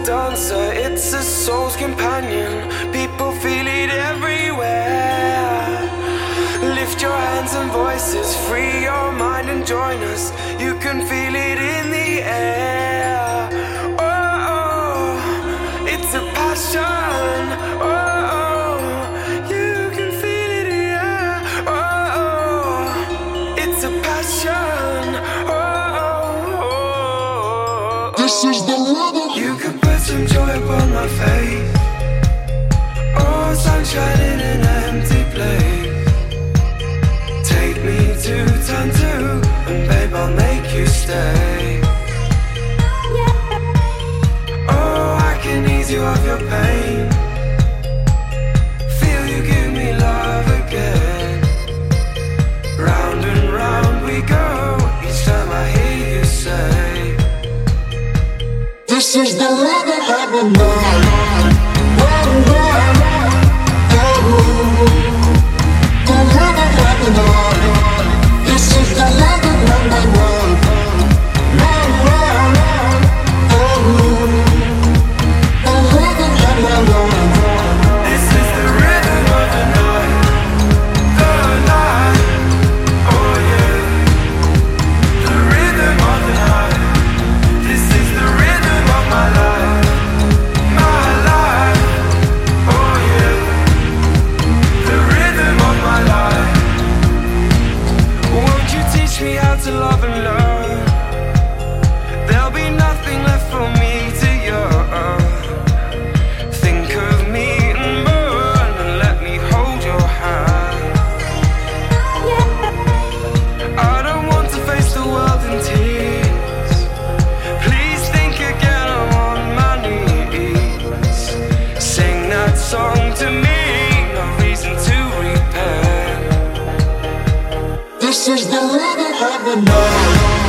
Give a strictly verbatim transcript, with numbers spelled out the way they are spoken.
dancer, it's a soul's companion. People feel it everywhere. Lift your hands and voices, free your mind and join us. You can feel it in the air. Oh, oh, it's a passion. Oh, oh, you can feel it, yeah. Oh, oh, it's a passion. Oh, oh, oh. This is the rhythm. You can put some joy upon my face. Oh, sunshine in an empty place. Take me to turn two, and babe, I'll make you stay. Oh, I can ease you of your pain. Feel you give me love again. Round and round we go, each time I hear you say, this is the rhythm of the night. Oh, the rhythm of the night. This is the rhythm of the night. this is the rhythm of the night. The night, oh yeah. The rhythm of the night. This is the rhythm of my life. My life, oh yeah. The rhythm of my life. Won't you teach me how to love and learn? There'll be nothing left for me to yearn. Think of me and burn, and let me hold your hand. I don't want to face the world in tears. Please think again, I'm on my knees. Sing that song to me, no reason to repent. This is the rhythm of the night.